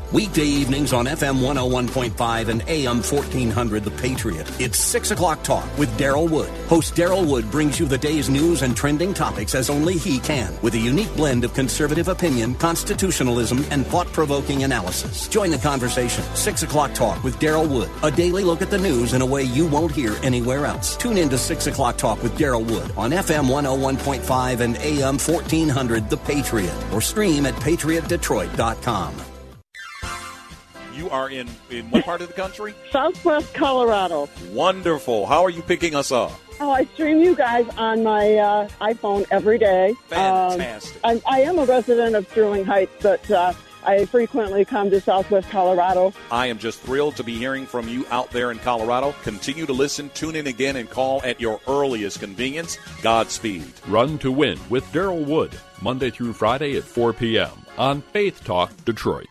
Weekday evenings on FM 101.5 and AM 1400 The Patriot. It's 6 o'clock talk with Daryl Wood. Host Daryl Wood brings you the day's news and trending topics as only he can, with a unique blend of conservative opinion, constitutionalism, and thought-provoking analysis. Join the conversation. 6 o'clock talk with Daryl Wood. A daily look at the news in a way you won't hear anywhere else. Tune in to 6 o'clock talk with Daryl Wood on FM 101.5 and AM 1400 The Patriot, or stream at patriotdetroit.com. You are in what part of the country? Southwest Colorado. Wonderful. How are you picking us up? Oh, I stream you guys on my iPhone every day. Fantastic. I am a resident of Sterling Heights, but I frequently come to Southwest Colorado. I am just thrilled to be hearing from you out there in Colorado. Continue to listen, tune in again, and call at your earliest convenience. Godspeed. Run to Win with Daryl Wood, Monday through Friday at 4 p.m. on Faith Talk Detroit.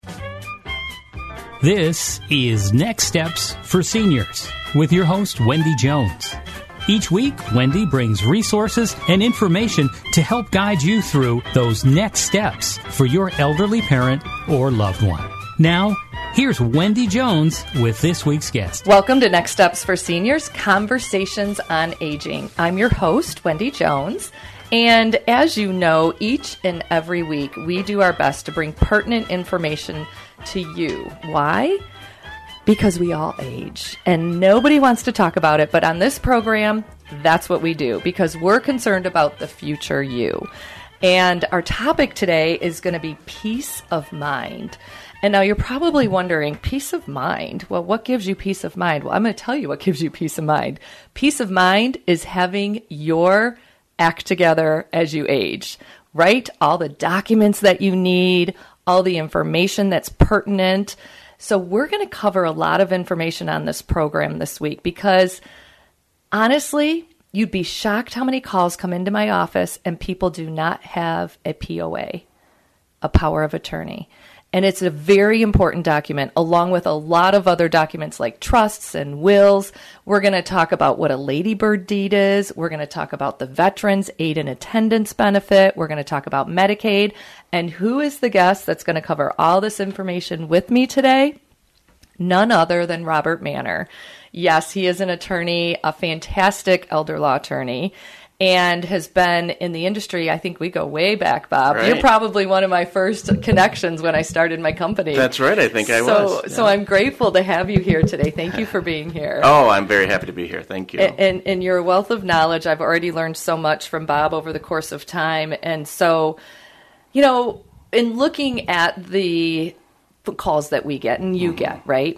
This is Next Steps for Seniors with your host, Wendy Jones. Each week, Wendy brings resources and information to help guide you through those next steps for your elderly parent or loved one. Now, here's Wendy Jones with this week's guest. Welcome to Next Steps for Seniors, Conversations on Aging. I'm your host, Wendy Jones. And as you know, each and every week, we do our best to bring pertinent information to you. Why? Because we all age, and nobody wants to talk about it. But on this program, that's what we do, because we're concerned about the future you. And our topic today is going to be peace of mind. And now you're probably wondering, peace of mind? Well, what gives you peace of mind? Well, I'm going to tell you what gives you peace of mind. Peace of mind is having your act together as you age, right? All the documents that you need, all the information that's pertinent. So we're going to cover a lot of information on this program this week because, honestly, you'd be shocked how many calls come into my office and people do not have a POA, a power of attorney. And it's a very important document, along with a lot of other documents like trusts and wills. We're going to talk about what a ladybird deed is. We're going to talk about the Veterans Aid and Attendance Benefit. We're going to talk about Medicaid. And who is the guest that's going to cover all this information with me today? None other than Robert Manner. Yes, he is an attorney, a fantastic elder law attorney, and has been in the industry. I think we go way back, Bob. Right. You're probably one of my first connections when I started my company. That's right. I think I was. Yeah. So I'm grateful to have you here today. Thank you for being here. Oh, I'm very happy to be here. Thank you. And your wealth of knowledge, I've already learned so much from Bob over the course of time. And so, you know, in looking at the calls that we get and you get, right?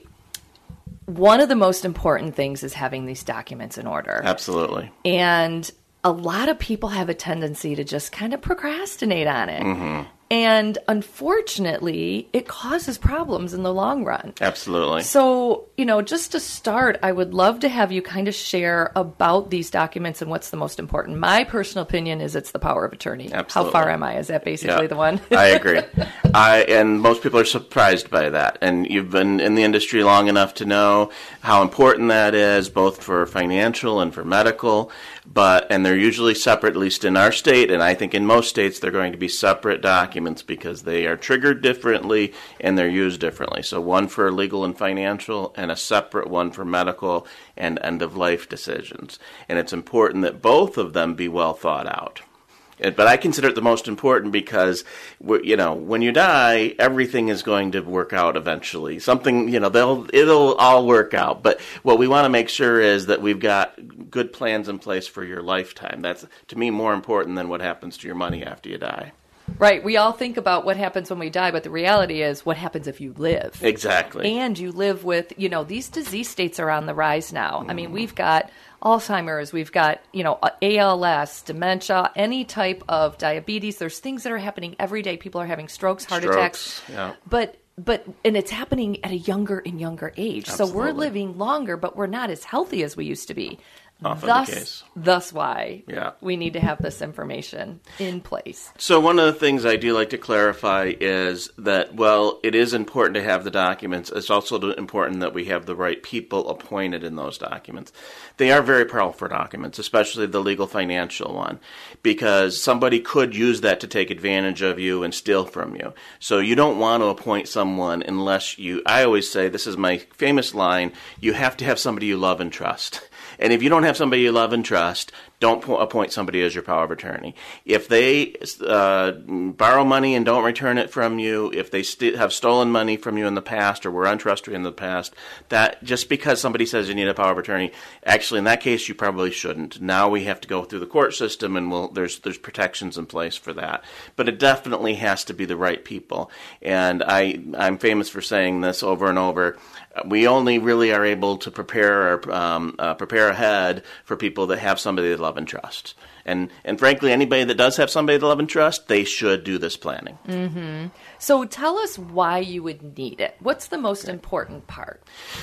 One of the most important things is having these documents in order. Absolutely. And a lot of people have a tendency to just kind of procrastinate on it. Mm-hmm. And unfortunately, it causes problems in the long run. Absolutely. So, you know, just to start, I would love to have you kind of share about these documents and what's the most important. My personal opinion is it's the power of attorney. Absolutely. How far am I? Is that basically the one? I agree. And most people are surprised by that. And you've been in the industry long enough to know how important that is, both for financial and for medical. And they're usually separate, at least in our state, and I think in most states they're going to be separate documents because they are triggered differently and they're used differently. So one for legal and financial and a separate one for medical and end-of-life decisions. And it's important that both of them be well thought out. But I consider it the most important because, you know, when you die, everything is going to work out eventually. Something, you know, it'll all work out. But what we want to make sure is that we've got good plans in place for your lifetime. That's, to me, more important than what happens to your money after you die. Right. We all think about what happens when we die, but the reality is what happens if you live. Exactly. And you live with, you know, these disease states are on the rise now. I mean, we've got Alzheimer's, we've got, you know, ALS, dementia, any type of diabetes. There's things that are happening every day. People are having strokes, heart attacks. Yeah. But and it's happening at a younger and younger age. Absolutely. So we're living longer, but we're not as healthy as we used to be. often the case. Thus why we need to have this information in place. So one of the things I do like to clarify is that, well, it is important to have the documents. It's also important that we have the right people appointed in those documents. They are very powerful documents, especially the legal financial one, because somebody could use that to take advantage of you and steal from you. So you don't want to appoint someone unless I always say, this is my famous line, you have to have somebody you love and trust. And if you don't have somebody you love and trust, don't appoint somebody as your power of attorney. If they borrow money and don't return it from you, if they have stolen money from you in the past or were untrustworthy in the past, that just because somebody says you need a power of attorney, actually in that case you probably shouldn't. Now we have to go through the court system, and there's protections in place for that. But it definitely has to be the right people. And I'm famous for saying this over and over. We only really are able to prepare ahead for people that have somebody they love and trust. And frankly, anybody that does have somebody they love and trust, they should do this planning. Mm-hmm. So tell us why you would need it. What's the most important part?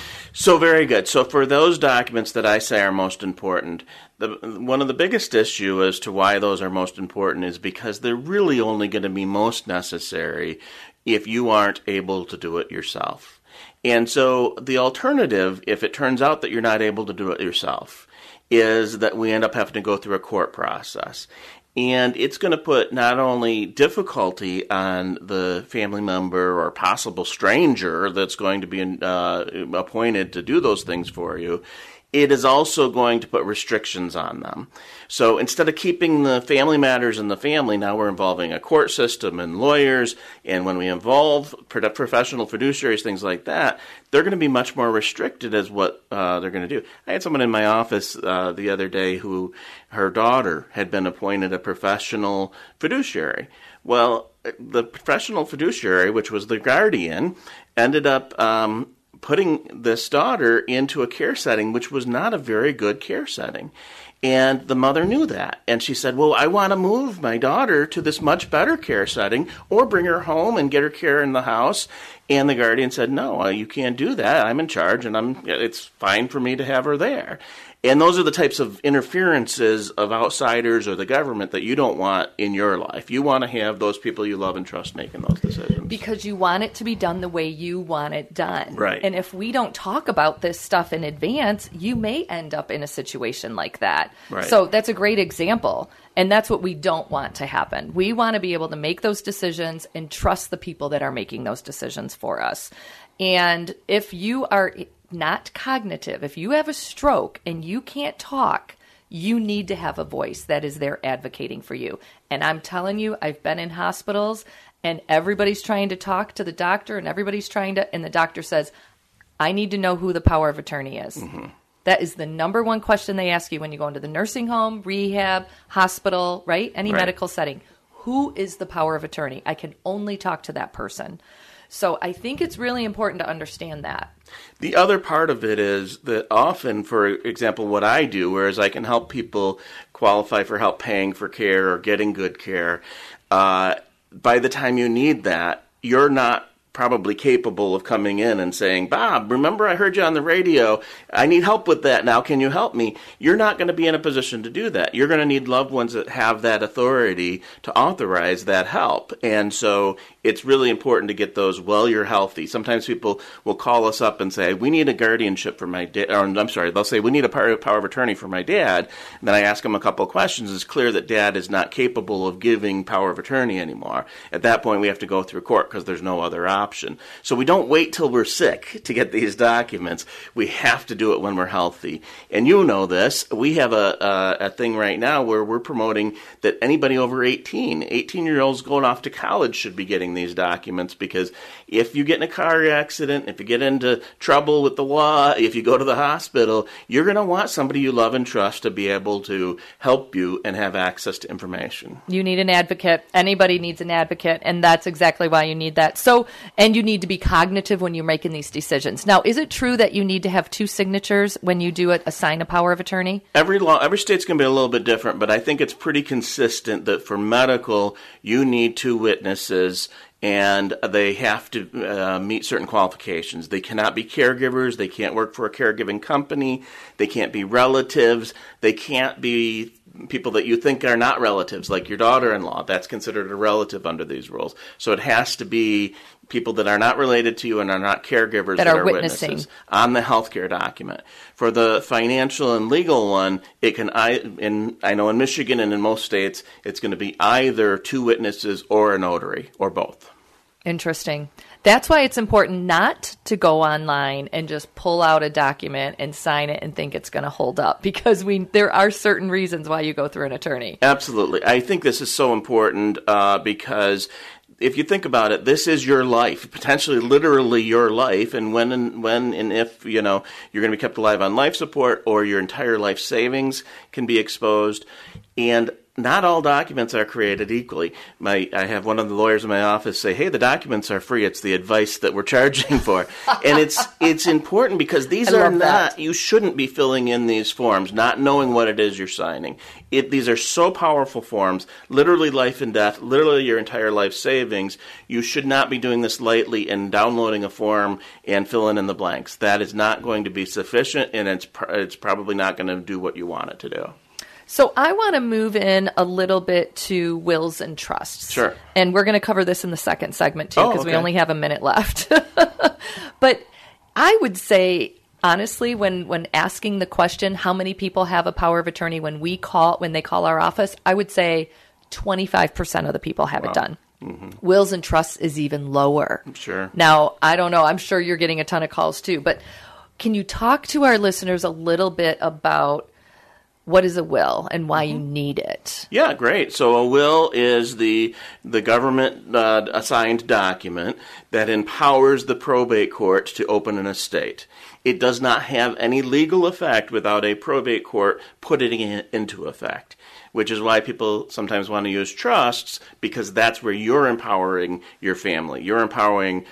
So very good. So for those documents that I say are most important, one of the biggest issue as to why those are most important is because they're really only going to be most necessary if you aren't able to do it yourself. And so the alternative, if it turns out that you're not able to do it yourself, is that we end up having to go through a court process. And it's going to put not only difficulty on the family member or possible stranger that's going to be appointed to do those things for you, it is also going to put restrictions on them. So instead of keeping the family matters in the family, now we're involving a court system and lawyers. And when we involve professional fiduciaries, things like that, they're going to be much more restricted as what they're going to do. I had someone in my office the other day who her daughter had been appointed a professional fiduciary. Well, the professional fiduciary, which was the guardian, ended up putting this daughter into a care setting, which was not a very good care setting. And the mother knew that. And she said, well, I want to move my daughter to this much better care setting or bring her home and get her care in the house. And the guardian said, no, you can't do that. I'm in charge, and it's fine for me to have her there. And those are the types of interferences of outsiders or the government that you don't want in your life. You want to have those people you love and trust making those decisions. Because you want it to be done the way you want it done. Right. And if we don't talk about this stuff in advance, you may end up in a situation like that. Right. So that's a great example. And that's what we don't want to happen. We want to be able to make those decisions and trust the people that are making those decisions for us. And if you are not cognitive, if you have a stroke and you can't talk, you need to have a voice that is there advocating for you. And I'm telling you, I've been in hospitals and everybody's trying to talk to the doctor and and the doctor says, I need to know who the power of attorney is. Mm-hmm. That is the number one question they ask you when you go into the nursing home, rehab, hospital, right? Any medical setting. Who is the power of attorney? I can only talk to that person. So I think it's really important to understand that. The other part of it is that often, for example, what I do, whereas I can help people qualify for help paying for care or getting good care, by the time you need that, you're not probably capable of coming in and saying, Bob, remember I heard you on the radio. I need help with that now. Can you help me? You're not going to be in a position to do that. You're going to need loved ones that have that authority to authorize that help. And so it's really important to get those while you're healthy. Sometimes people will call us up and say, we need a guardianship for my dad. They'll say, we need a power of attorney for my dad. And then I ask them a couple of questions. It's clear that dad is not capable of giving power of attorney anymore. At that point, we have to go through court because there's no other option. So we don't wait till we're sick to get these documents. We have to do it when we're healthy. And you know this. We have a thing right now where we're promoting that anybody over 18-year-olds going off to college should be getting these documents, because if you get in a car accident, if you get into trouble with the law, if you go to the hospital, you're going to want somebody you love and trust to be able to help you and have access to information. You need an advocate. Anybody needs an advocate, and that's exactly why you need that. So, and you need to be cognitive when you're making these decisions. Now, is it true that you need to have 2 signatures when you do assign a power of attorney? Every state's going to be a little bit different, but I think it's pretty consistent that for medical, you need 2 witnesses and they have to meet certain qualifications. They cannot be caregivers. They can't work for a caregiving company. They can't be relatives. They can't be people that you think are not relatives, like your daughter-in-law. That's considered a relative under these rules. So it has to be people that are not related to you and are not caregivers that are witnesses on the healthcare document. For the financial and legal one, it can, I know in Michigan and in most states, it's going to be either two witnesses or a notary, or both. Interesting. That's why it's important not to go online and just pull out a document and sign it and think it's going to hold up, because there are certain reasons why you go through an attorney. Absolutely. I think this is so important because if you think about it, this is your life, potentially literally your life, and when and if you're going to be kept alive on life support, or your entire life savings can be exposed. And not all documents are created equally. I have one of the lawyers in my office say, "Hey, the documents are free. It's the advice that we're charging for." And it's important because these are not, you shouldn't be filling in these forms not knowing what it is you're signing. These are so powerful forms, literally life and death, literally your entire life savings. You should not be doing this lightly and downloading a form and filling in the blanks. That is not going to be sufficient, and it's probably not going to do what you want it to do. So I want to move in a little bit to wills and trusts. Sure. And we're going to cover this in the second segment, too, because we only have a minute left. But I would say, honestly, when asking the question, how many people have a power of attorney when they call our office, I would say 25% of the people have it done. Mm-hmm. Wills and trusts is even lower. Sure. Now, I don't know. I'm sure you're getting a ton of calls, too. But can you talk to our listeners a little bit about what is a will and why you need it? Yeah, great. So a will is the government assigned document that empowers the probate court to open an estate. It does not have any legal effect without a probate court putting it into effect, which is why people sometimes want to use trusts, because that's where you're empowering your family. You're empowering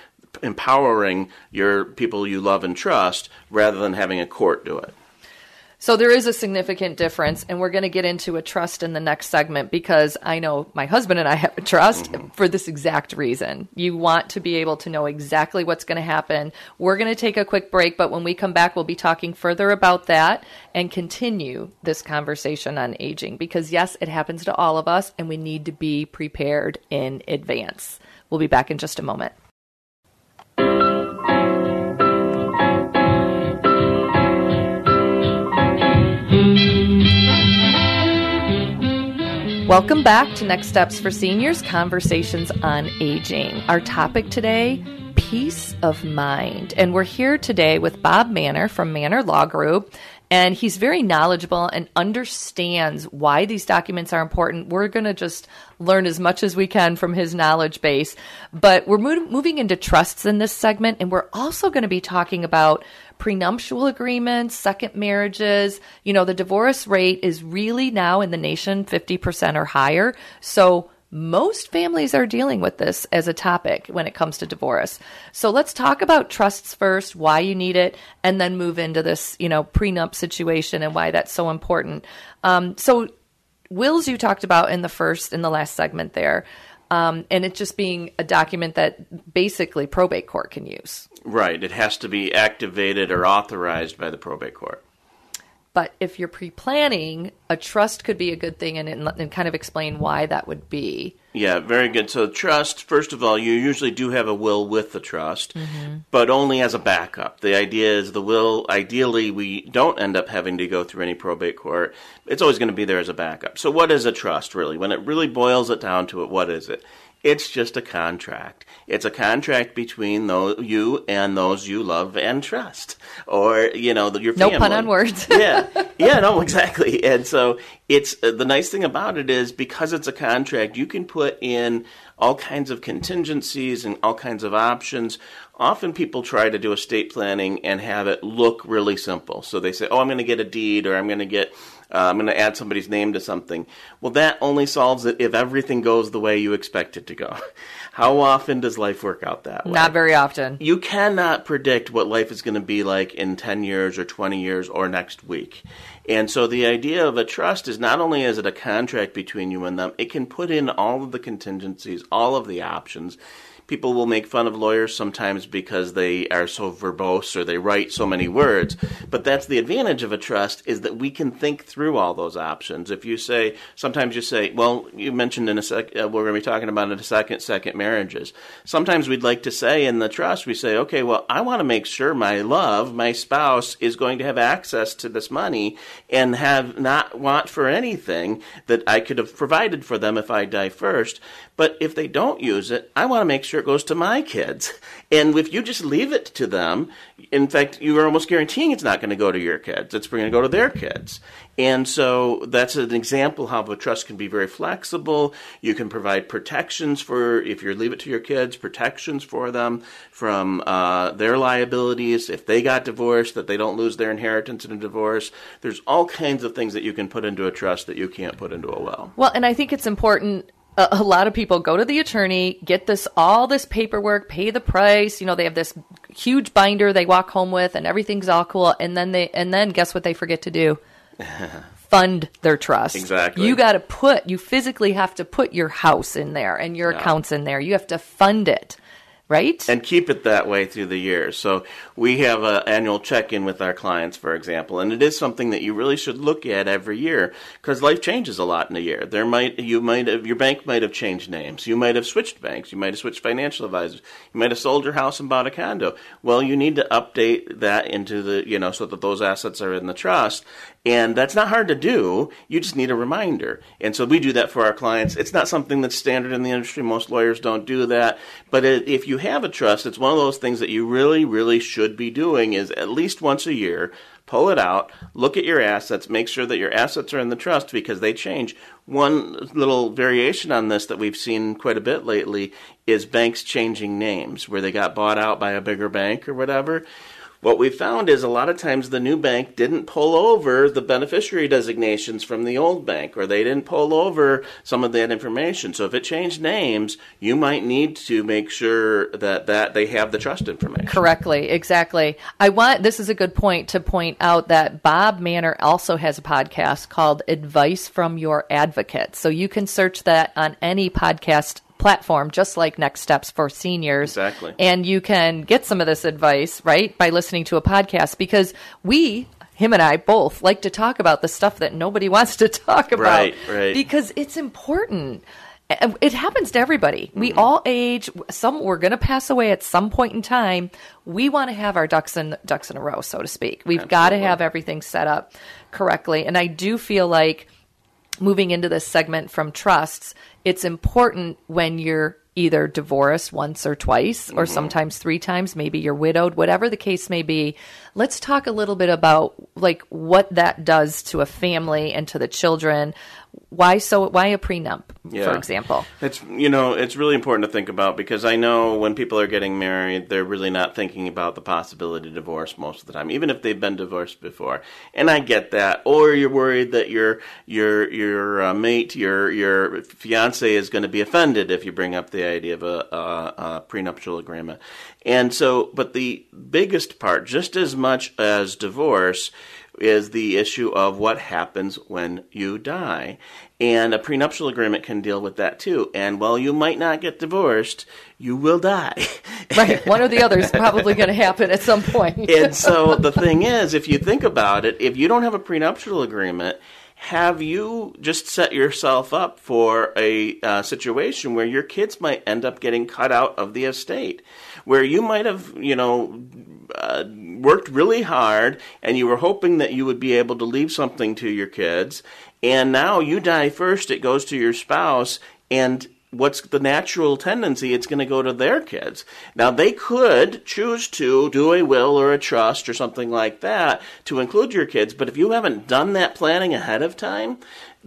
your people you love and trust rather than having a court do it. So there is a significant difference, and we're going to get into a trust in the next segment, because I know my husband and I have a trust for this exact reason. You want to be able to know exactly what's going to happen. We're going to take a quick break, but when we come back, we'll be talking further about that and continue this conversation on aging, because yes, it happens to all of us, and we need to be prepared in advance. We'll be back in just a moment. Welcome back to Next Steps for Seniors, Conversations on Aging. Our topic today, peace of mind. And we're here today with Bob Manor from Manor Law Group. And he's very knowledgeable and understands why these documents are important. We're going to just learn as much as we can from his knowledge base. But we're moving into trusts in this segment, and we're also going to be talking about prenuptial agreements, second marriages. The divorce rate is really now in the nation 50% or higher. So most families are dealing with this as a topic when it comes to divorce. So let's talk about trusts first, why you need it, and then move into this, prenup situation and why that's so important. So wills you talked about in the last segment there, and it just being a document that basically probate court can use. Right. It has to be activated or authorized by the probate court. But if you're pre-planning, a trust could be a good thing, and kind of explain why that would be. Yeah, very good. So trust, first of all, you usually do have a will with the trust, but only as a backup. The idea is the will, ideally, we don't end up having to go through any probate court. It's always going to be there as a backup. So what is a trust, really? When it really boils it down to it, what is it? It's just a contract. It's a contract between you and those you love and trust, or your family. No pun on words. No, exactly. And so it's the nice thing about it is because it's a contract, you can put in all kinds of contingencies and all kinds of options. Often people try to do estate planning and have it look really simple. So they say, "Oh, I'm going to get a deed," or I'm going to add somebody's name to something. Well, that only solves it if everything goes the way you expect it to go. How often does life work out that way? Not very often. You cannot predict what life is going to be like in 10 years or 20 years or next week. And so the idea of a trust is not only is it a contract between you and them, it can put in all of the contingencies, all of the options, people will make fun of lawyers sometimes because they are so verbose or they write so many words. But that's the advantage of a trust, is that we can think through all those options. If you say, sometimes you say, well, you mentioned in a sec, we're going to be talking about in a second marriages. Sometimes we'd like to say in the trust, we say, okay, well, I want to make sure my spouse is going to have access to this money and have not want for anything that I could have provided for them if I die first. But if they don't use it, I want to make sure it goes to my kids. And if you just leave it to them, in fact, you are almost guaranteeing it's not going to go to your kids. It's going to go to their kids. And so that's an example how a trust can be very flexible. You can provide protections for, if you leave it to your kids, protections for them from their liabilities. If they got divorced, that they don't lose their inheritance in a divorce. There's all kinds of things that you can put into a trust that you can't put into a will. Well, and I think it's important. A lot of people go to the attorney, get all this paperwork, pay the price. They have this huge binder they walk home with, and everything's all cool. And then guess what they forget to do? Fund their trust. Exactly. You physically have to put your house in there and your accounts in there. You have to fund it. Right? And keep it that way through the years. So we have an annual check-in with our clients, for example, and it is something that you really should look at every year because life changes a lot in a year. Your bank might have changed names. You might have switched banks. You might have switched financial advisors. You might have sold your house and bought a condo. Well, you need to update that into the, so that those assets are in the trust. And that's not hard to do. You just need a reminder. And so we do that for our clients. It's not something that's standard in the industry. Most lawyers don't do that. But if you have a trust, it's one of those things that you really, really should be doing is at least once a year, pull it out, look at your assets, make sure that your assets are in the trust because they change. One little variation on this that we've seen quite a bit lately is banks changing names where they got bought out by a bigger bank or whatever. What we found is a lot of times the new bank didn't pull over the beneficiary designations from the old bank, or they didn't pull over some of that information. So if it changed names, you might need to make sure that they have the trust information. Correctly, exactly. This is a good point to point out that Bob Manor also has a podcast called Advice from Your Advocate. So you can search that on any podcast platform, just like Next Steps for Seniors. Exactly. And you can get some of this advice, right, by listening to a podcast because him and I both like to talk about the stuff that nobody wants to talk about. Right. Because it's important. It happens to everybody. Mm-hmm. We all age. We're going to pass away at some point in time. We want to have our ducks in a row, so to speak. We've got to have everything set up correctly. And I do feel like moving into this segment from trusts, it's important when you're either divorced once or twice or sometimes 3 times, maybe you're widowed, whatever the case may be. Let's talk a little bit about what that does to a family and to the children. Why a prenup, for example? It's really important to think about because I know when people are getting married, they're really not thinking about the possibility of divorce most of the time, even if they've been divorced before. And I get that. Or you're worried that your mate, your fiance is going to be offended if you bring up the idea of a prenuptial agreement. And so, but the biggest part, just as much as divorce, is the issue of what happens when you die. And a prenuptial agreement can deal with that too. And while you might not get divorced, you will die. Right. One or the other is probably going to happen at some point. And so the thing is, if you think about it, if you don't have a prenuptial agreement, have you just set yourself up for a situation where your kids might end up getting cut out of the estate, where you might have, worked really hard and you were hoping that you would be able to leave something to your kids, and now you die first, it goes to your spouse, and what's the natural tendency? It's going to go to their kids. Now, they could choose to do a will or a trust or something like that to include your kids, but if you haven't done that planning ahead of time,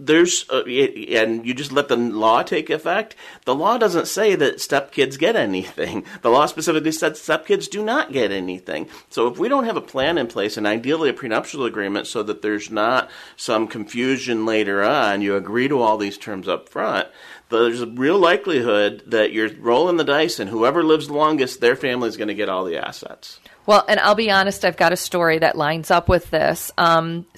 and you just let the law take effect, the law doesn't say that stepkids get anything. The law specifically said stepkids do not get anything. So if we don't have a plan in place, and ideally a prenuptial agreement so that there's not some confusion later on, you agree to all these terms up front, there's a real likelihood that you're rolling the dice and whoever lives the longest, their family is going to get all the assets. Well, and I'll be honest, I've got a story that lines up with this.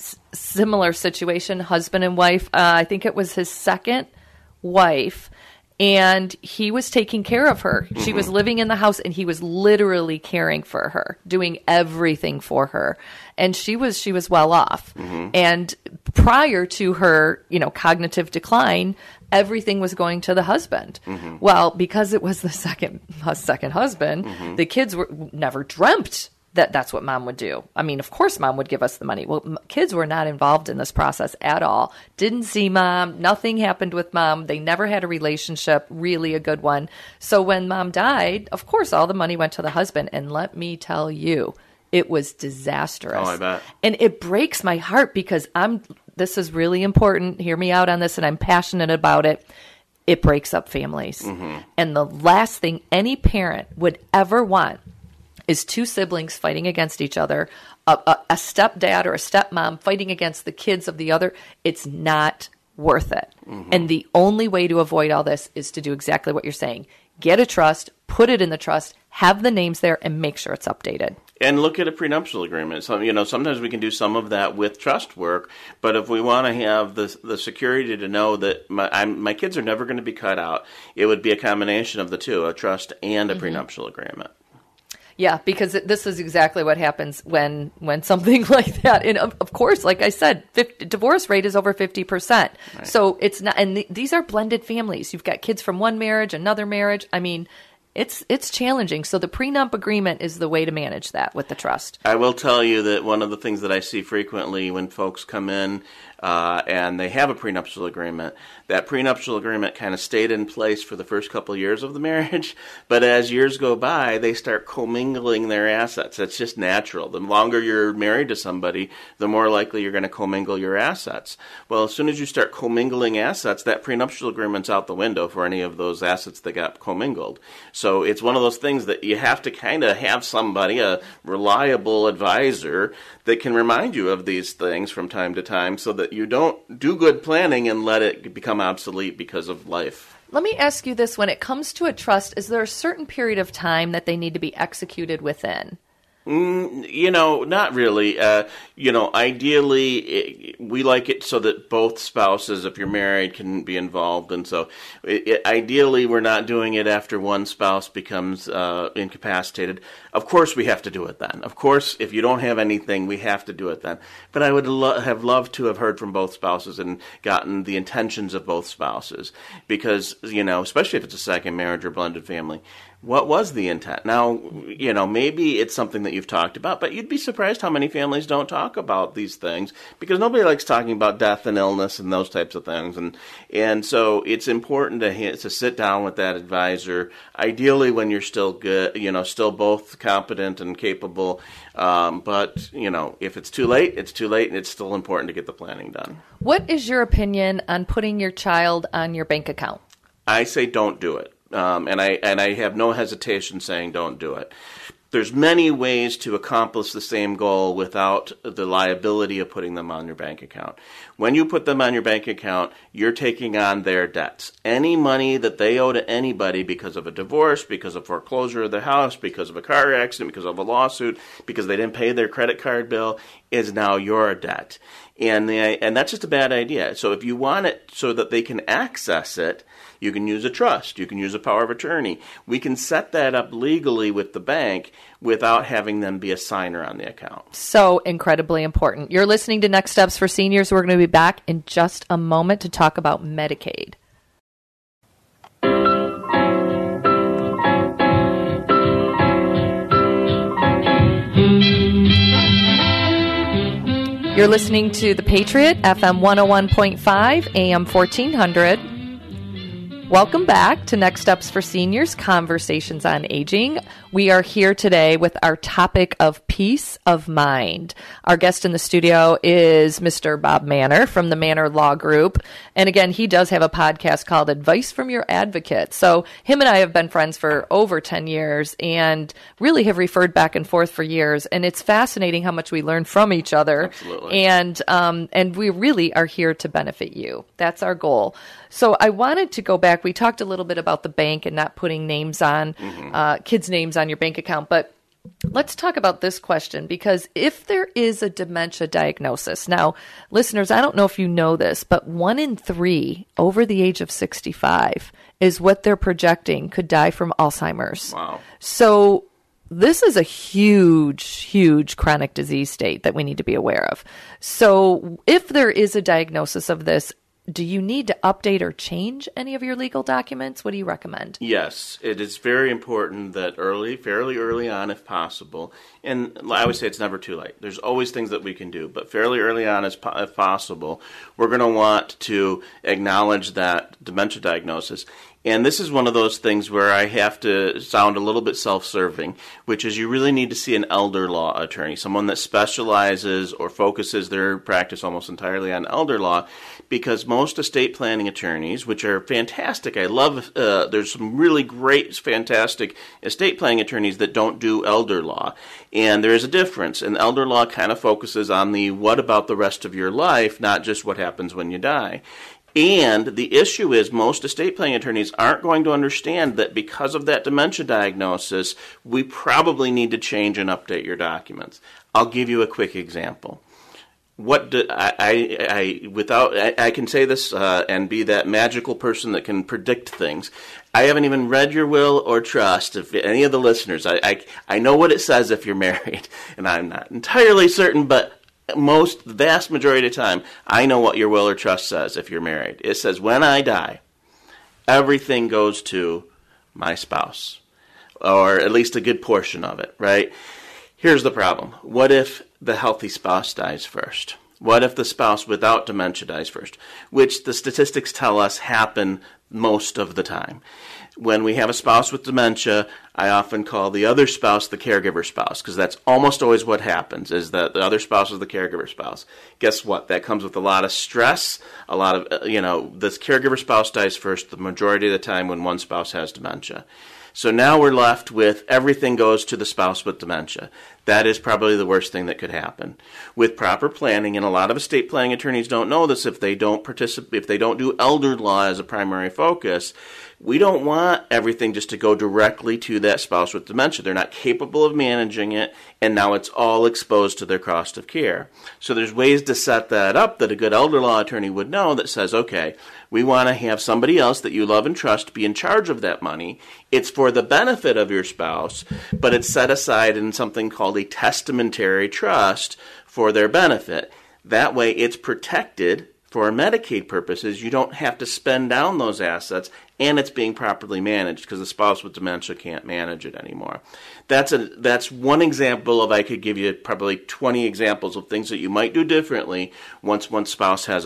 Similar situation, husband and wife. I think it was his second wife. And he was taking care of her. She was living in the house, and he was literally caring for her, doing everything for her. And she was well off. And prior to her, cognitive decline, everything was going to the husband. Well, because it was the second husband, the kids never dreamt that's what mom would do. I mean, of course, mom would give us the money. Well, kids were not involved in this process at all. Didn't see mom. Nothing happened with mom. They never had a relationship, really a good one. So when mom died, of course, all the money went to the husband. And let me tell you, it was disastrous. Oh, I bet. And it breaks my heart because this is really important. Hear me out on this, and I'm passionate about it. It breaks up families. And the last thing any parent would ever want is two siblings fighting against each other, a stepdad or a stepmom fighting against the kids of the other. It's not worth it. And the only way to avoid all this is to do exactly what you're saying. Get a trust, put it in the trust, have the names there, and make sure it's updated. And look at a prenuptial agreement. So, sometimes we can do some of that with trust work, but if we want to have the security to know that my kids are never going to be cut out, it would be a combination of the two, a trust and a prenuptial agreement. Yeah, because this is exactly what happens when something like that. And of course, like I said, divorce rate is over 50%. Right. So it's not, and these are blended families. You've got kids from one marriage, another marriage. I mean, it's challenging. So the prenup agreement is the way to manage that with the trust. I will tell you that one of the things that I see frequently when folks come in and they have a prenuptial agreement, that prenuptial agreement kind of stayed in place for the first couple of years of the marriage, but as years go by, they start commingling their assets. That's just natural. The longer you're married to somebody, the more likely you're going to commingle your assets. Well, as soon as you start commingling assets, that prenuptial agreement's out the window for any of those assets that got commingled. So it's one of those things that you have to kind of have somebody, a reliable advisor, that can remind you of these things from time to time so that you don't do good planning and let it become obsolete because of life. Let me ask you this. When it comes to a trust, is there a certain period of time that they need to be executed within? Not really. Ideally, we like it so that both spouses, if you're married, can be involved. And so ideally, we're not doing it after one spouse becomes incapacitated. Of course, we have to do it then. Of course, if you don't have anything, we have to do it then. But I would have loved to have heard from both spouses and gotten the intentions of both spouses. Because, especially if it's a second marriage or blended family, what was the intent? Now, maybe it's something that you've talked about, but you'd be surprised how many families don't talk about these things because nobody likes talking about death and illness and those types of things. And so it's important to sit down with that advisor, ideally when you're still good, still both competent and capable. But, if it's too late, it's too late, and it's still important to get the planning done. What is your opinion on putting your child on your bank account? I say don't do it. And I have no hesitation saying don't do it. There's many ways to accomplish the same goal without the liability of putting them on your bank account. When you put them on your bank account, you're taking on their debts. Any money that they owe to anybody because of a divorce, because of foreclosure of the house, because of a car accident, because of a lawsuit, because they didn't pay their credit card bill, is now your debt. And that's just a bad idea. So if you want it so that they can access it, you can use a trust. You can use a power of attorney. We can set that up legally with the bank without having them be a signer on the account. So incredibly important. You're listening to Next Steps for Seniors. We're going to be back in just a moment to talk about Medicaid. You're listening to The Patriot, FM 101.5, AM 1400. Welcome back to Next Steps for Seniors, Conversations on Aging. We are here today with our topic of peace of mind. Our guest in the studio is Mr. Bob Manor from the Manor Law Group. And again, he does have a podcast called Advice from Your Advocate. So him and I have been friends for over 10 years and really have referred back and forth for years. And it's fascinating how much we learn from each other. Absolutely. And we really are here to benefit you. That's our goal. So I wanted to go back. We talked a little bit about the bank and not putting names on, kids' names on your bank account. But Let's talk about this question, because if there is a dementia diagnosis, now, listeners, I don't know if you know this, but 1 in 3 over the age of 65 is what they're projecting could die from Alzheimer's. Wow. So this is a huge, huge chronic disease state that we need to be aware of. So if there is a diagnosis of this, do you need to update or change any of your legal documents? What do you recommend? Yes, it is very important that fairly early on if possible, and I would say it's never too late. There's always things that we can do, but fairly early on if possible, we're going to want to acknowledge that dementia diagnosis. And this is one of those things where I have to sound a little bit self-serving, which is you really need to see an elder law attorney, someone that specializes or focuses their practice almost entirely on elder law, because most estate planning attorneys, which are fantastic, I love, there's some really great, fantastic estate planning attorneys that don't do elder law. And there is a difference. And elder law kind of focuses on the what about the rest of your life, not just what happens when you die. And the issue is most estate planning attorneys aren't going to understand that because of that dementia diagnosis, we probably need to change and update your documents. I'll give you a quick example. I can say this and be that magical person that can predict things. I haven't even read your will or trust. If any of the listeners, I know what it says if you're married, and I'm not entirely certain, but the vast majority of the time, I know what your will or trust says if you're married. It says, when I die, everything goes to my spouse, or at least a good portion of it, right? Here's the problem. What if the healthy spouse dies first? What if the spouse without dementia dies first? Which the statistics tell us happen most of the time. When we have a spouse with dementia, I often call the other spouse the caregiver spouse, because that's almost always what happens, is that the other spouse is the caregiver spouse. Guess what? That comes with a lot of stress, a lot of, this caregiver spouse dies first the majority of the time when one spouse has dementia. So now we're left with everything goes to the spouse with dementia. That is probably the worst thing that could happen. With proper planning, and a lot of estate planning attorneys don't know this if they don't do elder law as a primary focus, we don't want everything just to go directly to that spouse with dementia. They're not capable of managing it, and now it's all exposed to their cost of care. So there's ways to set that up that a good elder law attorney would know that says, okay, we want to have somebody else that you love and trust be in charge of that money. It's for the benefit of your spouse, but it's set aside in something called a testamentary trust for their benefit. That way it's protected for Medicaid purposes. You don't have to spend down those assets, and it's being properly managed because the spouse with dementia can't manage it anymore. That's one example of, I could give you probably 20 examples of things that you might do differently once one spouse has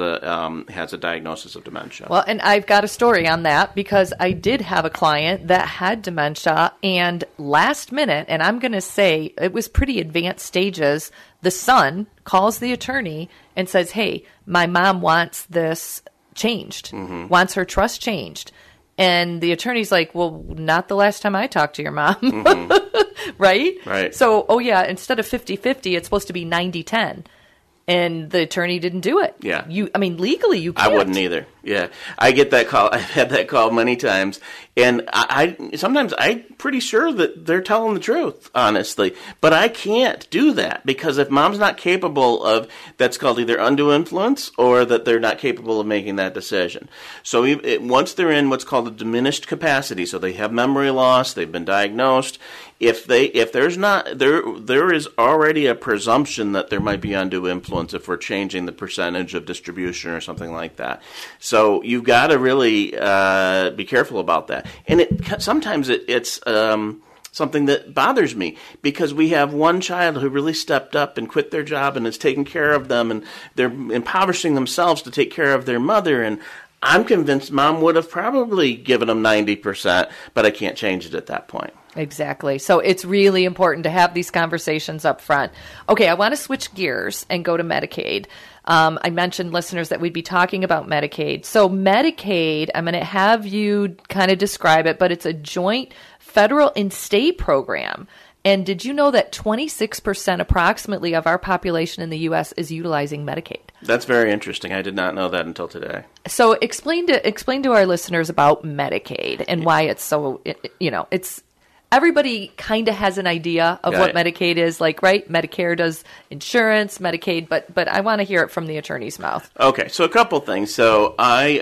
a diagnosis of dementia. Well, and I've got a story on that, because I did have a client that had dementia, and last minute, and I'm going to say it was pretty advanced stages, the son calls the attorney and says, hey, my mom wants this changed, wants her trust changed. And the attorney's like, well, not the last time I talked to your mom. Right? Right. So, instead of 50-50, it's supposed to be 90-10. And the attorney didn't do it. Yeah. Legally, you can't. I wouldn't either. Yeah. I get that call. I've had that call many times. And sometimes I'm pretty sure that they're telling the truth, honestly. But I can't do that, because if mom's not capable of, that's called either undue influence or that they're not capable of making that decision. So once they're in what's called a diminished capacity, so they have memory loss, they've been diagnosed, if there's not, there is already a presumption that there might be undue influence if we're changing the percentage of distribution or something like that. So you've got to really be careful about that. And sometimes it's something that bothers me, because we have one child who really stepped up and quit their job and is taking care of them, and they're impoverishing themselves to take care of their mother, and I'm convinced mom would have probably given them 90%, but I can't change it at that point. Exactly. So it's really important to have these conversations up front. Okay, I want to switch gears and go to Medicaid. I mentioned, listeners, that we'd be talking about Medicaid. So Medicaid, I'm going to have you kind of describe it, but it's a joint federal and state program. And did you know that 26% approximately of our population in the U.S. is utilizing Medicaid? That's very interesting. I did not know that until today. So explain to our listeners about Medicaid and why it's so, it's, everybody kind of has an idea of what Medicaid is, like, right? Medicare does insurance, Medicaid, but I want to hear it from the attorney's mouth. Okay, so a couple things. So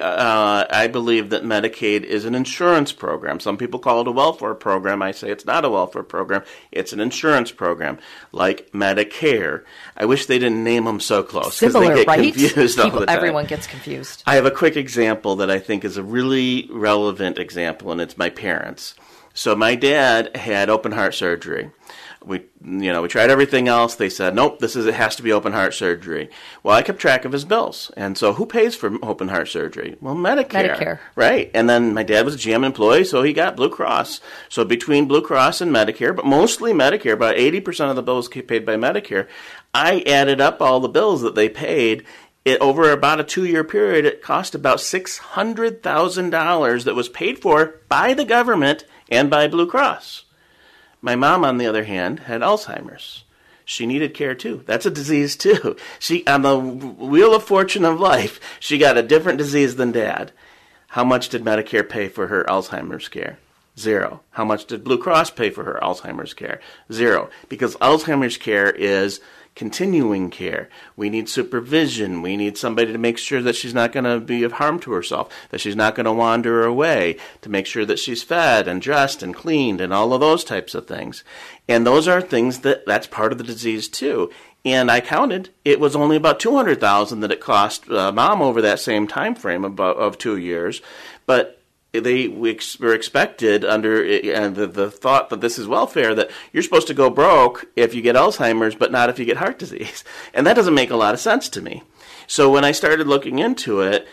I believe that Medicaid is an insurance program. Some people call it a welfare program. I say it's not a welfare program. It's an insurance program, like Medicare. I wish they didn't name them so close because they get confused all the time. Everyone gets confused. I have a quick example that I think is a really relevant example, and it's my parents. So my dad had open heart surgery. We tried everything else. They said, nope, it has to be open heart surgery. Well, I kept track of his bills. And so who pays for open heart surgery? Well, Medicare. Right. And then my dad was a GM employee, so he got Blue Cross. So between Blue Cross and Medicare, but mostly Medicare, about 80% of the bills paid by Medicare, I added up all the bills that they paid. Over about a 2-year period, it cost about $600,000 that was paid for by the government and by Blue Cross. My mom, on the other hand, had Alzheimer's. She needed care, too. That's a disease, too. On the wheel of fortune of life, she got a different disease than Dad. How much did Medicare pay for her Alzheimer's care? 0. How much did Blue Cross pay for her Alzheimer's care? 0. Because Alzheimer's care is continuing care. We need supervision. We need somebody to make sure that she's not going to be of harm to herself, that she's not going to wander away, to make sure that she's fed and dressed and cleaned and all of those types of things. And those are things that's part of the disease too. And I counted, it was only about $200,000 that it cost Mom over that same time frame of 2 years. But we were expected under the thought that this is welfare, that you're supposed to go broke if you get Alzheimer's, but not if you get heart disease. And that doesn't make a lot of sense to me. So when I started looking into it,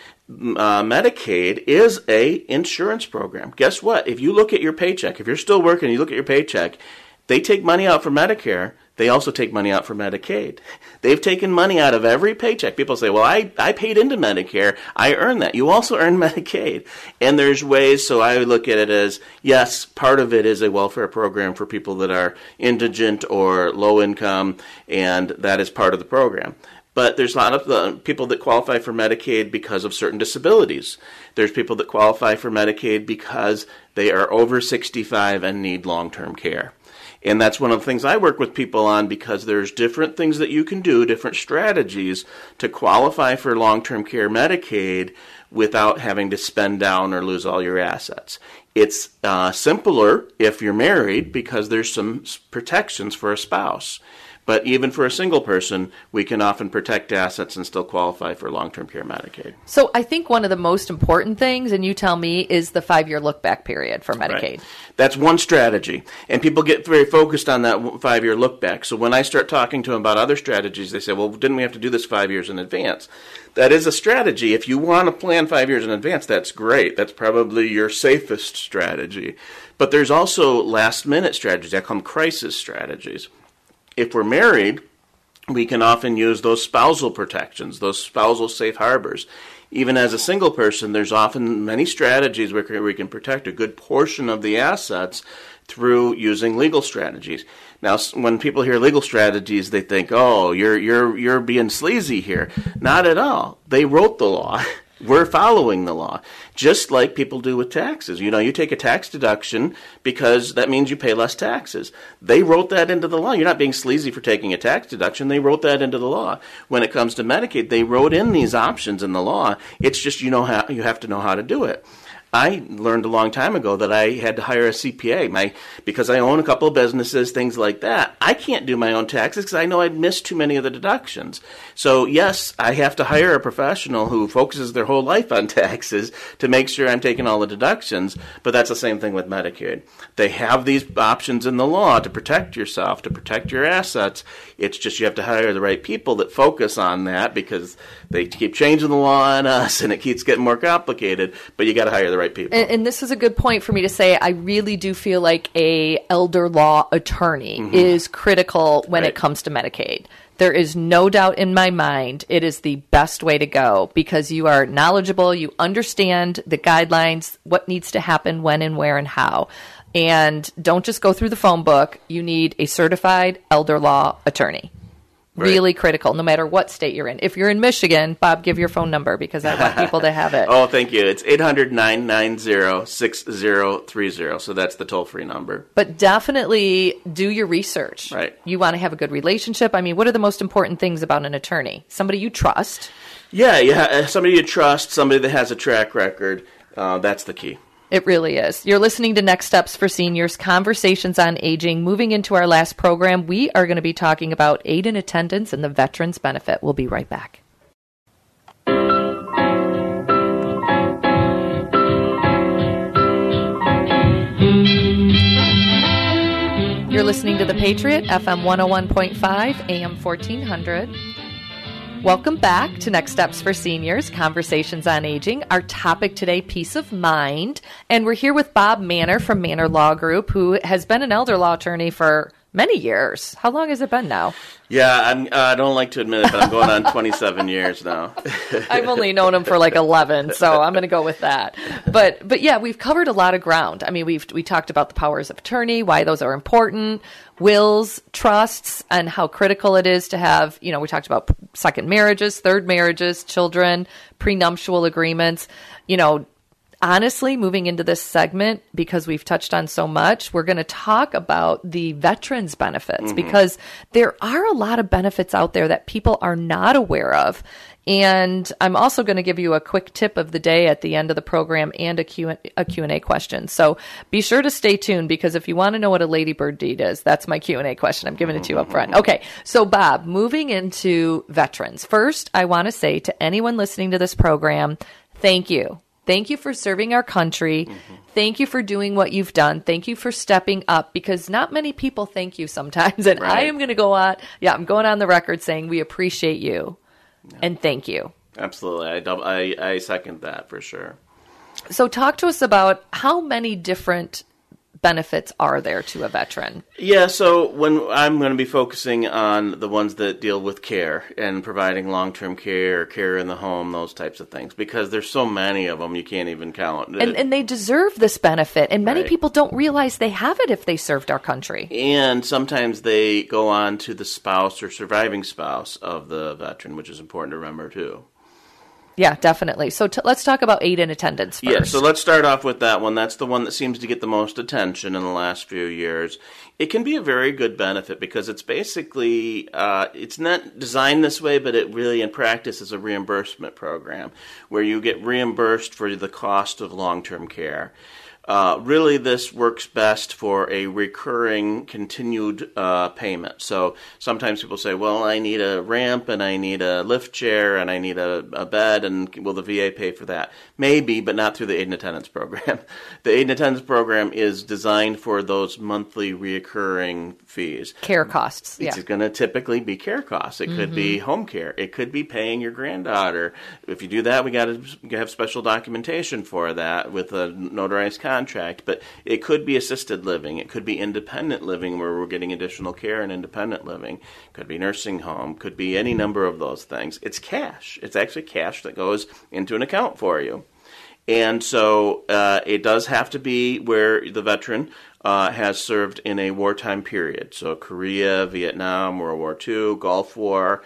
Medicaid is a insurance program. Guess what? If you look at your paycheck, if you're still working, you look at your paycheck, they take money out for Medicare. They also take money out for Medicaid. They've taken money out of every paycheck. People say, well, I paid into Medicare. I earned that. You also earn Medicaid. And there's ways, so I look at it as, yes, part of it is a welfare program for people that are indigent or low income, and that is part of the program. But there's a lot of people that qualify for Medicaid because of certain disabilities. There's people that qualify for Medicaid because they are over 65 and need long-term care. And that's one of the things I work with people on, because there's different things that you can do, different strategies to qualify for long-term care Medicaid without having to spend down or lose all your assets. It's simpler if you're married because there's some protections for a spouse. But even for a single person, we can often protect assets and still qualify for long-term care Medicaid. So I think one of the most important things, and you tell me, is the 5-year look-back period for Medicaid. Right. That's one strategy. And people get very focused on that 5-year look-back. So when I start talking to them about other strategies, they say, well, didn't we have to do this 5 years in advance? That is a strategy. If you want to plan 5 years in advance, that's great. That's probably your safest strategy. But there's also last-minute strategies. I call them crisis strategies. If we're married, we can often use those spousal protections, those spousal safe harbors. Even as a single person, there's often many strategies where we can protect a good portion of the assets through using legal strategies. Now, when people hear legal strategies, they think, oh, you're being sleazy here. Not at all. They wrote the law. We're following the law, just like people do with taxes. You know, you take a tax deduction because that means you pay less taxes. They wrote that into the law. You're not being sleazy for taking a tax deduction. They wrote that into the law. When it comes to Medicaid, they wrote in these options in the law. It's just you have to know how to do it. I learned a long time ago that I had to hire a CPA because I own a couple of businesses, things like that. I can't do my own taxes because I know I'd miss too many of the deductions. So, yes, I have to hire a professional who focuses their whole life on taxes to make sure I'm taking all the deductions, but that's the same thing with Medicaid. They have these options in the law to protect yourself, to protect your assets. It's just you have to hire the right people that focus on that because they keep changing the law on us and it keeps getting more complicated, but you got to hire the right people. And this is a good point for me to say, I really do feel like a elder law attorney is critical when it comes to Medicaid. There is no doubt in my mind it is the best way to go because you are knowledgeable, you understand the guidelines, what needs to happen, when and where and how. And don't just go through the phone book. You need a certified elder law attorney. Really critical, no matter what state you're in. If you're in Michigan, Bob, give your phone number because I want people to have it. Oh, thank you. It's 800-990-6030. So that's the toll-free number. But definitely do your research. Right. You want to have a good relationship. I mean, what are the most important things about an attorney? Somebody you trust. Yeah. Somebody you trust, somebody that has a track record. That's the key. It really is. You're listening to Next Steps for Seniors, Conversations on Aging. Moving into our last program, we are going to be talking about aid in attendance and the Veterans Benefit. We'll be right back. You're listening to The Patriot, FM 101.5, AM 1400. Welcome back to Next Steps for Seniors, Conversations on Aging. Our topic today, peace of mind. And we're here with Bob Manor from Manor Law Group, who has been an elder law attorney for many years. How long has it been now? Yeah, I don't like to admit it, but I'm going on 27 years now. I've only known him for like 11, so I'm going to go with that. But yeah, we've covered a lot of ground. I mean, we talked about the powers of attorney, why those are important, wills, trusts, and how critical it is to have, we talked about second marriages, third marriages, children, prenuptial agreements. Honestly, moving into this segment, because we've touched on so much, we're going to talk about the veterans benefits because there are a lot of benefits out there that people are not aware of. And I'm also going to give you a quick tip of the day at the end of the program and a Q&A question. So be sure to stay tuned because if you want to know what a ladybird deed is, that's my Q&A question. I'm giving it to you up front. Okay, so Bob, moving into veterans. First, I want to say to anyone listening to this program, thank you. Thank you for serving our country. Thank you for doing what you've done. Thank you for stepping up because not many people thank you sometimes. And right. I am going to go on. Yeah, I'm going on the record saying we appreciate you and thank you. Absolutely. I second that for sure. So talk to us about how many different benefits are there to a veteran? Yeah, so when I'm going to be focusing on the ones that deal with care and providing long-term care, care in the home, those types of things, because there's so many of them you can't even count. And they deserve this benefit, and many right. people don't realize they have it if they served our country. And sometimes they go on to the spouse or surviving spouse of the veteran, which is important to remember too. Yeah, definitely. So let's talk about aid in attendance first. Yeah, so let's start off with that one. That's the one that seems to get the most attention in the last few years. It can be a very good benefit because it's basically, it's not designed this way, but it really in practice is a reimbursement program where you get reimbursed for the cost of long-term care. Really, this works best for a recurring, continued payment. So sometimes people say, well, I need a ramp, and I need a lift chair, and I need a bed, and will the VA pay for that? Maybe, but not through the Aid and Attendance Program. The Aid and Attendance Program is designed for those monthly recurring fees. Care costs, yeah. It's going to typically be care costs. It could be home care. It could be paying your granddaughter. If you do that, we got to have special documentation for that with a notarized contract. But it could be assisted living. It could be independent living where we're getting additional care and independent living. It could be nursing home. Could be any number of those things. It's cash. It's actually cash that goes into an account for you. And so it does have to be where the veteran has served in a wartime period. So Korea, Vietnam, World War II, Gulf War.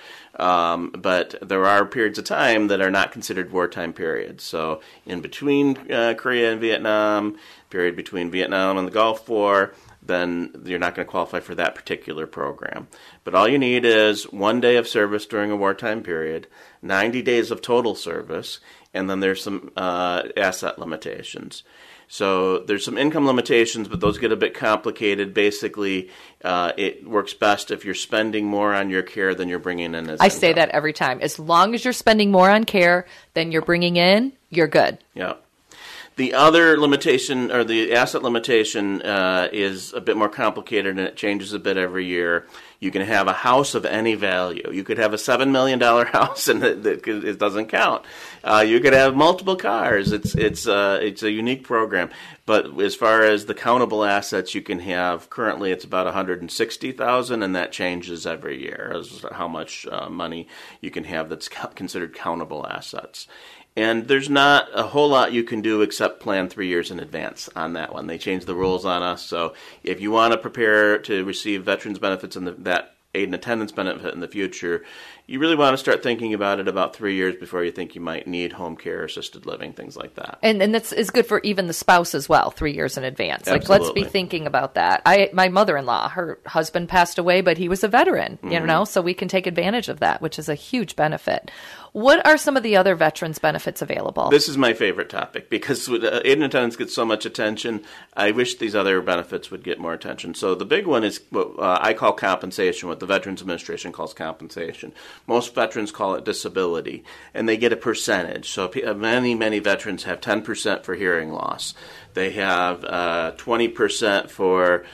But there are periods of time that are not considered wartime periods. So in between Korea and Vietnam, period between Vietnam and the Gulf War, then you're not going to qualify for that particular program. But all you need is 1 day of service during a wartime period, 90 days of total service, and then there's some asset limitations. So there's some income limitations, but those get a bit complicated. Basically, it works best if you're spending more on your care than you're bringing in as I income. say that every time. As long as you're spending more on care than you're bringing in, you're good. Yeah. The other limitation, or the asset limitation, is a bit more complicated, and it changes a bit every year. You can have a house of any value. You could have a $7 million house, and it doesn't count. You could have multiple cars. It's a unique program. But as far as the countable assets you can have, currently it's about $160,000, and that changes every year as how much money you can have that's considered countable assets. And there's not a whole lot you can do except plan 3 years in advance on that one. They changed the rules on us. So if you want to prepare to receive veterans benefits in that aid and attendance benefit in the future, you really want to start thinking about it about 3 years before you think you might need home care, assisted living, things like that. And that's is good for even the spouse as well, 3 years in advance. Like, Absolutely. let's be thinking about that. My mother-in-law, her husband passed away, but he was a veteran, you know, so we can take advantage of that, which is a huge benefit. What are some of the other veterans benefits available? This is my favorite topic because aid and attendance gets so much attention. I wish these other benefits would get more attention. So the big one is what I call compensation, what the Veterans Administration calls compensation. Most veterans call it disability, and they get a percentage. So many veterans have 10% for hearing loss. They have 20% for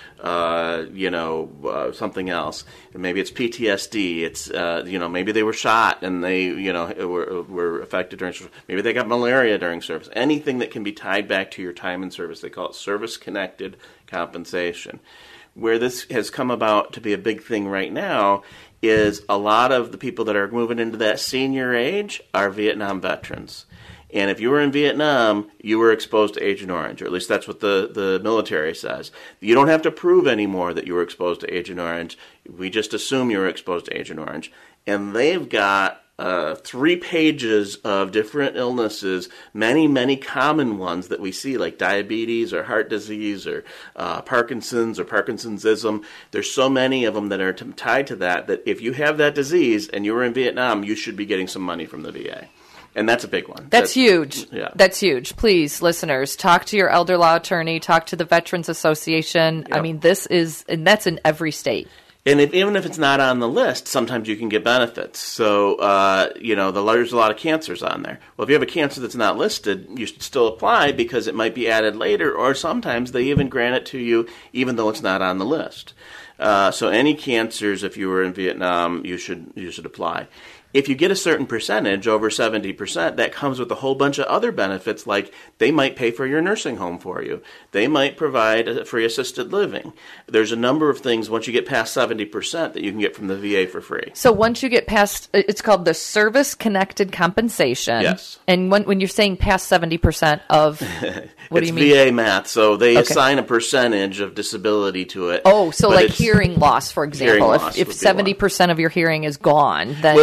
something else. Maybe it's PTSD. It's maybe they were shot and they were affected during service. Maybe they got malaria during service. Anything that can be tied back to your time in service, they call it service-connected compensation. Where this has come about to be a big thing right now is a lot of the people that are moving into that senior age are Vietnam veterans. And if you were in Vietnam, you were exposed to Agent Orange, or at least that's what the military says. You don't have to prove anymore that you were exposed to Agent Orange. We just assume you were exposed to Agent Orange. And they've got 3 pages of different illnesses, many common ones that we see, like diabetes or heart disease or Parkinson's or Parkinson'sism. There's so many of them that are tied to that if you have that disease and you were in Vietnam, you should be getting some money from the VA. And that's a big one. That's huge. Yeah. That's huge. Please, listeners, talk to your elder law attorney, talk to the Veterans Association. Yep. I mean, that's in every state. And even if it's not on the list, sometimes you can get benefits. So, there's a lot of cancers on there. Well, if you have a cancer that's not listed, you should still apply because it might be added later, or sometimes they even grant it to you even though it's not on the list. So any cancers, if you were in Vietnam, you should apply. If you get a certain percentage, over 70%, that comes with a whole bunch of other benefits, like they might pay for your nursing home for you. They might provide free assisted living. There's a number of things once you get past 70% that you can get from the VA for free. So once you get past, it's called the service-connected compensation. Yes. And when you're saying past 70% of, what do you mean? It's VA math, so they assign a percentage of disability to it. Oh, so like hearing loss, for example. If 70% of your hearing is gone, then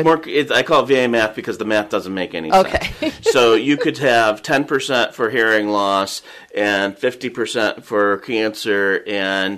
I call it VA math because the math doesn't make any sense. Okay. So you could have 10% for hearing loss and 50% for cancer and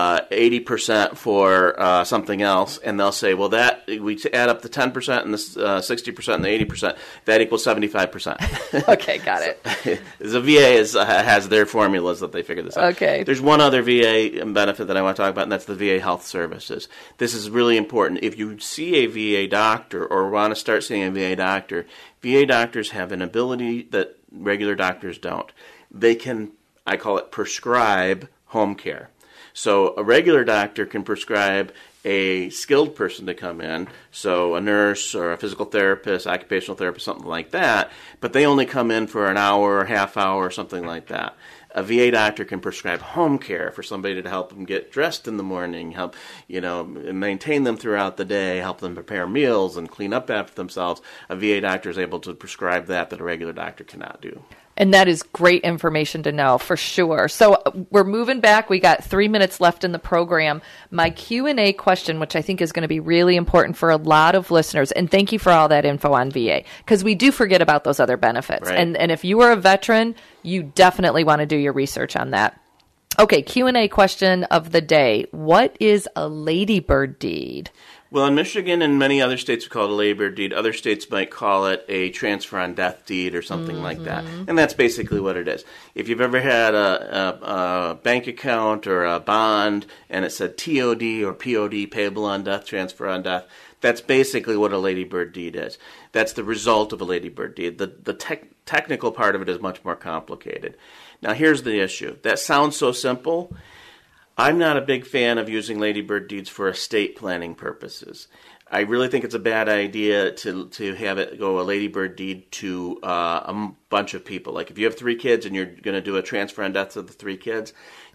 80% for something else, and they'll say, well, that we add up the 10% and the 60% and the 80%, that equals 75%. Okay, got it. The VA has their formulas that they figure this out. Okay. There's one other VA benefit that I want to talk about, and that's the VA Health Services. This is really important. If you see a VA doctor or want to start seeing a VA doctors have an ability that regular doctors don't. They can, I call it, prescribe home care. So a regular doctor can prescribe a skilled person to come in, so a nurse or a physical therapist, occupational therapist, something like that, but they only come in for an hour or half hour or something like that. A VA doctor can prescribe home care for somebody to help them get dressed in the morning, help maintain them throughout the day, help them prepare meals and clean up after themselves. A VA doctor is able to prescribe that a regular doctor cannot do. And that is great information to know, for sure. So we're moving back. We got 3 minutes left in the program. My Q&A question, which I think is going to be really important for a lot of listeners, and thank you for all that info on VA, because we do forget about those other benefits. Right. And if you are a veteran, you definitely want to do your research on that. Okay, Q&A question of the day. What is a ladybird deed? Well, in Michigan and many other states, we call it a ladybird deed. Other states might call it a transfer on death deed or something like that. And that's basically what it is. If you've ever had a bank account or a bond and it said TOD or POD, payable on death, transfer on death, that's basically what a ladybird deed is. That's the result of a ladybird deed. The technical part of it is much more complicated. Now, here's the issue. That sounds so simple. I'm not a big fan of using ladybird deeds for estate planning purposes. I really think it's a bad idea to have it go a ladybird deed to a bunch of people. Like if you have 3 kids and you're going to do a transfer on death of the 3 kids,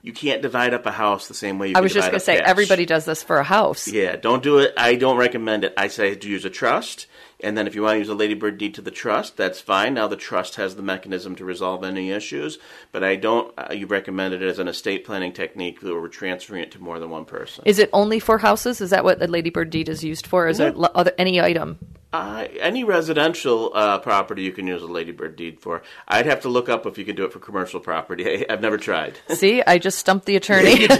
you can't divide up a house the same way you I can was just divide going up to say, cash. everybody does this for a house. Yeah, don't do it. I don't recommend it. I say to use a trust, and then if you want to use a Ladybird deed to the trust, that's fine. Now the trust has the mechanism to resolve any issues, but I don't you recommend it as an estate planning technique where we're transferring it to more than one person. Is it only for houses? Is that what the Ladybird deed is used for? Is there any item? Any residential property you can use a Ladybird deed for. I'd have to look up if you can do it for commercial property. I've never tried. See, I just stumped the attorney. You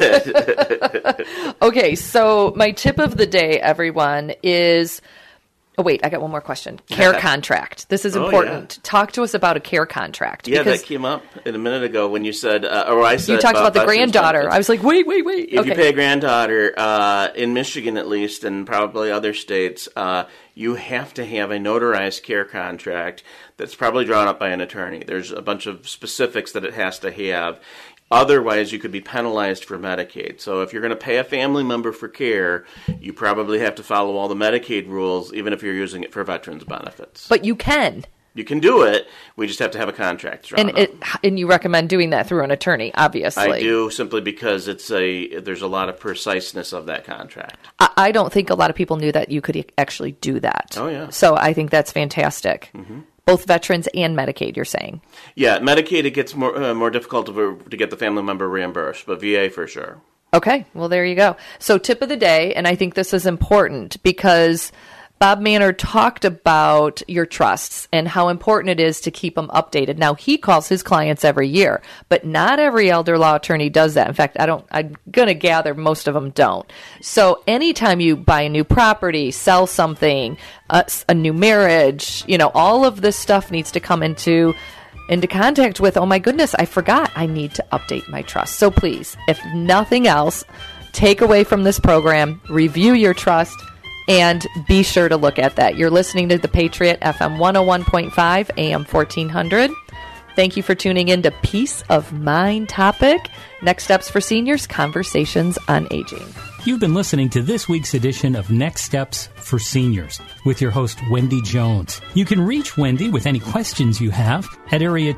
did. Okay, so my tip of the day, everyone, is... Oh, wait, I got one more question. Care contract. This is important. Yeah. Talk to us about a care contract. Yeah, that came up a minute ago when you said, or I said... You talked about the granddaughter. I was like, wait. If you pay a granddaughter, in Michigan at least, and probably other states, you have to have a notarized care contract that's probably drawn up by an attorney. There's a bunch of specifics that it has to have. Otherwise, you could be penalized for Medicaid. So if you're going to pay a family member for care, you probably have to follow all the Medicaid rules, even if you're using it for veterans benefits. But you can. You can do it. We just have to have a contract drawn up. And you recommend doing that through an attorney, obviously. I do, simply because there's a lot of preciseness of that contract. I don't think a lot of people knew that you could actually do that. Oh, yeah. So I think that's fantastic. Mm-hmm. Both veterans and Medicaid, you're saying? Yeah, Medicaid, it gets more difficult to get the family member reimbursed, but VA for sure. Okay, well, there you go. So tip of the day, and I think this is important because Bob Manor talked about your trusts and how important it is to keep them updated. Now, he calls his clients every year, but not every elder law attorney does that. In fact, I'm going to gather most of them don't. So anytime you buy a new property, sell something, a new marriage, all of this stuff needs to come into contact with, oh my goodness, I forgot I need to update my trust. So please, if nothing else, take away from this program, review your trust, and be sure to look at that. You're listening to The Patriot, FM 101.5, AM 1400. Thank you for tuning in to Peace of Mind Topic. Next Steps for Seniors, Conversations on Aging. You've been listening to this week's edition of Next Steps for Seniors with your host, Wendy Jones. You can reach Wendy with any questions you have at area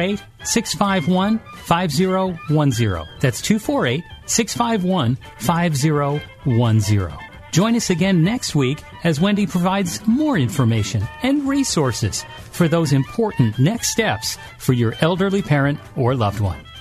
248-651-5010. That's 248-651-5010. Join us again next week as Wendy provides more information and resources for those important next steps for your elderly parent or loved one.